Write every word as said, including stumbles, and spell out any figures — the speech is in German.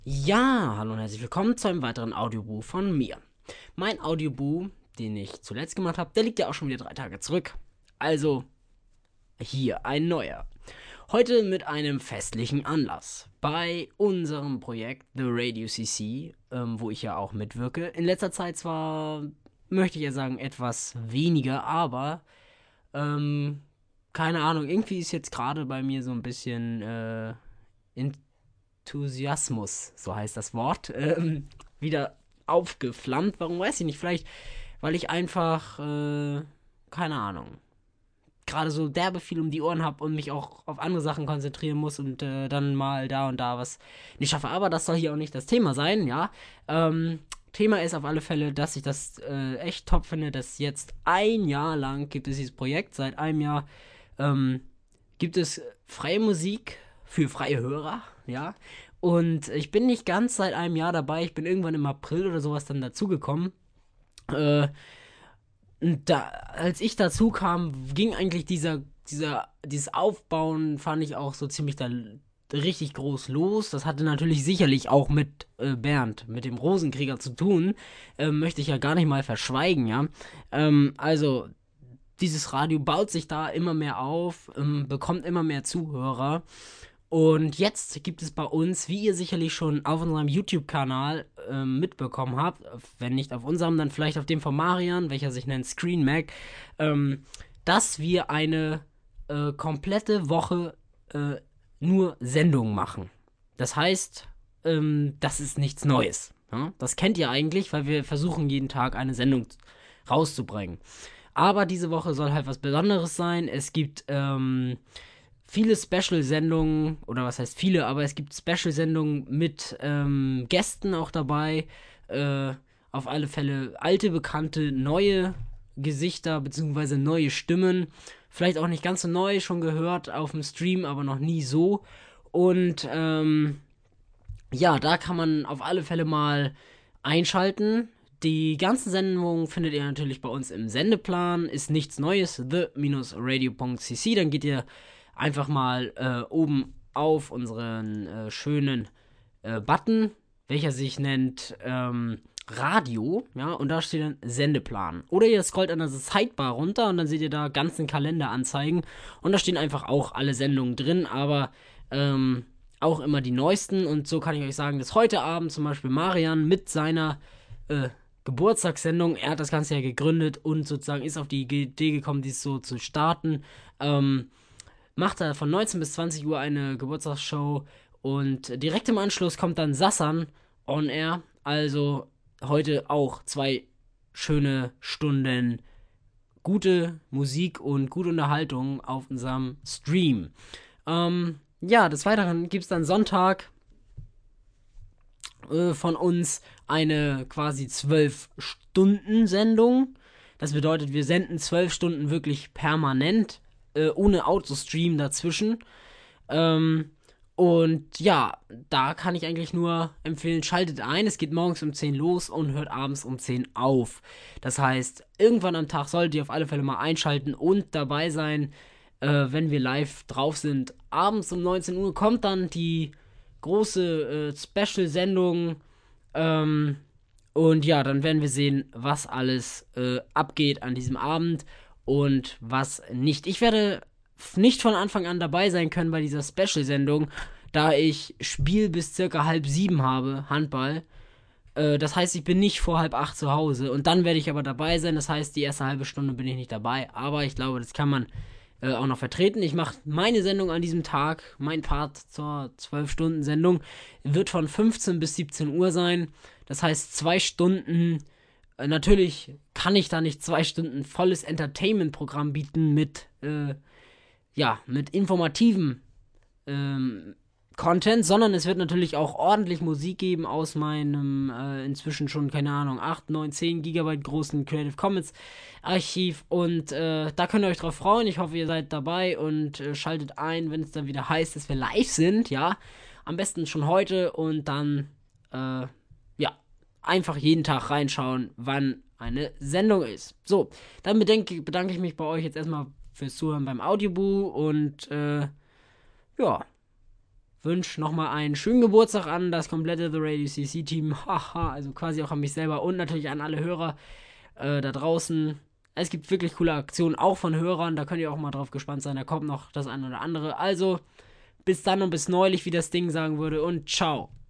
Ja, hallo und herzlich willkommen zu einem weiteren Audiobuch von mir. Mein Audiobuch, den ich zuletzt gemacht habe, der liegt ja auch schon wieder drei Tage zurück. Also hier ein neuer. Heute mit einem festlichen Anlass. Bei unserem Projekt The Radio C C, ähm, wo ich ja auch mitwirke. In letzter Zeit zwar, möchte ich ja sagen, etwas weniger, aber ähm, keine Ahnung, irgendwie ist jetzt gerade bei mir so ein bisschen äh, Enthusiasmus, so heißt das Wort, ähm, wieder aufgeflammt. Warum weiß ich nicht? Vielleicht, weil ich einfach, äh, keine Ahnung, gerade so derbe viel um die Ohren habe und mich auch auf andere Sachen konzentrieren muss und äh, dann mal da und da was nicht schaffe. Aber das soll hier auch nicht das Thema sein, ja. Ähm, Thema ist auf alle Fälle, dass ich das äh, echt top finde, dass jetzt ein Jahr lang gibt es dieses Projekt. Seit einem Jahr ähm, gibt es freie Musik für freie Hörer, ja. Und ich bin nicht ganz seit einem Jahr dabei. Ich bin irgendwann im April oder sowas dann dazugekommen. Äh, und da, als ich dazu kam, ging eigentlich dieser, dieser, dieses Aufbauen, fand ich auch so ziemlich da richtig groß los. Das hatte natürlich sicherlich auch mit äh, Bernd, mit dem Rosenkrieger zu tun. Ähm, möchte ich ja gar nicht mal verschweigen, ja. Ähm, also, dieses Radio baut sich da immer mehr auf, ähm, bekommt immer mehr Zuhörer. Und jetzt gibt es bei uns, wie ihr sicherlich schon auf unserem YouTube-Kanal ähm, mitbekommen habt, wenn nicht auf unserem, dann vielleicht auf dem von Marian, welcher sich nennt Screen Mac, ähm, dass wir eine äh, komplette Woche äh, nur Sendungen machen. Das heißt, ähm, das ist nichts Neues. Ja? Das kennt ihr eigentlich, weil wir versuchen jeden Tag eine Sendung rauszubringen. Aber diese Woche soll halt was Besonderes sein. Es gibt ähm, viele Special-Sendungen, oder was heißt viele, aber es gibt Special-Sendungen mit ähm, Gästen auch dabei. Äh, auf alle Fälle alte, bekannte, neue Gesichter, beziehungsweise neue Stimmen. Vielleicht auch nicht ganz so neu, schon gehört auf dem Stream, aber noch nie so. Und ähm, ja, da kann man auf alle Fälle mal einschalten. Die ganzen Sendungen findet ihr natürlich bei uns im Sendeplan. Ist nichts Neues, the-radio.cc. Dann geht ihr einfach mal äh, oben auf unseren äh, schönen äh, Button, welcher sich nennt ähm, Radio, ja, und da steht dann Sendeplan. Oder ihr scrollt an der Sidebar runter und dann seht ihr da ganzen Kalender anzeigen und da stehen einfach auch alle Sendungen drin, aber ähm, auch immer die neuesten. Und so kann ich euch sagen, dass heute Abend zum Beispiel Marian mit seiner äh, Geburtstagssendung, er hat das Ganze ja gegründet und sozusagen ist auf die Idee gekommen, dies so zu starten, ähm, macht er von neunzehn bis zwanzig Uhr eine Geburtstagsshow und direkt im Anschluss kommt dann Sassan on air. Also heute auch zwei schöne Stunden gute Musik und gute Unterhaltung auf unserem Stream. Ähm, ja, des Weiteren gibt es dann Sonntag äh, von uns eine quasi zwölf Stunden Sendung. Das bedeutet, wir senden zwölf Stunden wirklich permanent, äh, ohne Autostream dazwischen. Ähm, und ja, da kann ich eigentlich nur empfehlen, schaltet ein. Es geht morgens um zehn los und hört abends um zehn auf. Das heißt, irgendwann am Tag solltet ihr auf alle Fälle mal einschalten und dabei sein, äh, wenn wir live drauf sind. Abends um neunzehn Uhr kommt dann die große äh, Special-Sendung. Ähm, und ja, dann werden wir sehen, was alles äh, abgeht an diesem Abend und was nicht. Ich werde nicht von Anfang an dabei sein können bei dieser Special-Sendung, da ich Spiel bis circa halb sieben habe, Handball. Äh, das heißt, ich bin nicht vor halb acht zu Hause und dann werde ich aber dabei sein. Das heißt, die erste halbe Stunde bin ich nicht dabei. Aber ich glaube, das kann man äh, auch noch vertreten. Ich mache meine Sendung an diesem Tag, mein Part zur zwölf Stunden Sendung, wird von fünfzehn bis siebzehn Uhr sein. Das heißt, zwei Stunden. Äh, natürlich kann ich da nicht zwei Stunden volles Entertainment-Programm bieten mit, äh, ja, mit informativen ähm, Content, sondern es wird natürlich auch ordentlich Musik geben aus meinem äh, inzwischen schon, keine Ahnung, acht, neun, zehn Gigabyte großen Creative Commons Archiv und äh, da könnt ihr euch drauf freuen. Ich hoffe, ihr seid dabei und äh, schaltet ein, wenn es dann wieder heißt, dass wir live sind, ja. Am besten schon heute und dann, äh, ja, einfach jeden Tag reinschauen, wann eine Sendung ist. So, dann bedenke, bedanke ich mich bei euch jetzt erstmal fürs Zuhören beim Audioboo und, äh, ja, wünsche nochmal einen schönen Geburtstag an das komplette The Radio C C-Team. Haha, also quasi auch an mich selber und natürlich an alle Hörer äh, da draußen. Es gibt wirklich coole Aktionen, auch von Hörern. Da könnt ihr auch mal drauf gespannt sein. Da kommt noch das eine oder andere. Also, bis dann und bis neulich, wie das Ding sagen würde. Und ciao.